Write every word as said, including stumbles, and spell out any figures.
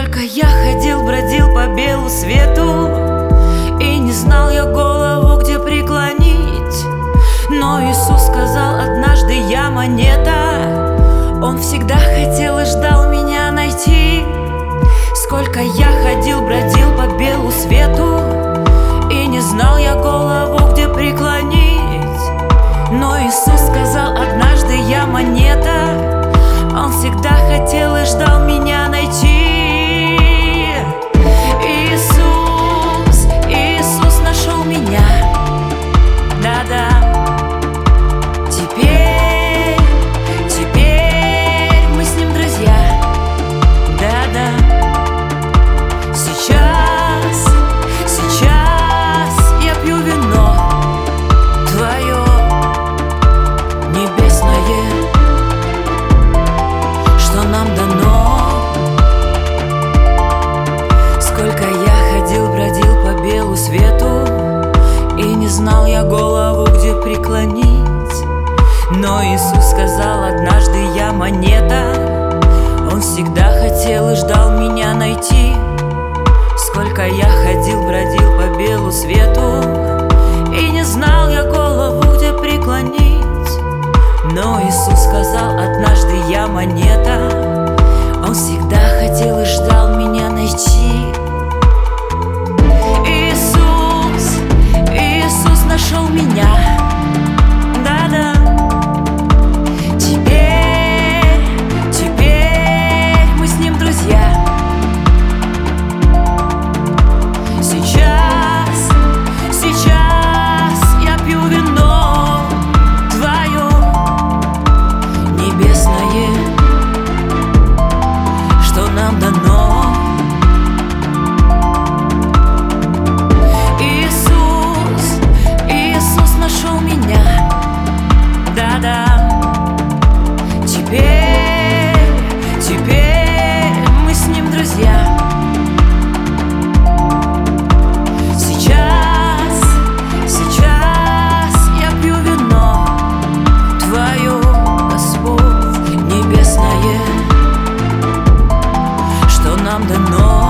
Сколько я ходил, бродил по белу свету, и не знал я голову, где преклонить. Но Иисус сказал однажды: я монета. Он всегда хотел и ждал меня найти. Сколько я ходил, бродил по белу свету, и не знал я голову, где преклонить. Но Иисус сказал однажды: я монета. Он всегда хотел и ждал меня найти. Иисус, Иисус нашел меня. Да-да. Теперь, теперь мы с ним друзья. Да-да. Сейчас, сейчас я пью вино твое небесное, что нам дано. Сколько я ходил, бродил по белу свету, и не знал я голову, где преклонить. Но Иисус сказал однажды: я монета. Он всегда хотел и ждал меня найти. Сколько я ходил, бродил по белу свету, и не знал я голову, где преклонить. Но Иисус сказал однажды: я монета. Он всегда хотел и ждал меня найти. Иисус, Иисус нашел меня. Да-да. Теперь, теперь мы с ним друзья. Сейчас, сейчас я пью вино твое небесное, что нам дано. Иисус, Иисус нашел меня. Да-да. Теперь, теперь мы с ним друзья. Сейчас, сейчас я пью вино твое, Господь небесное, что нам дано.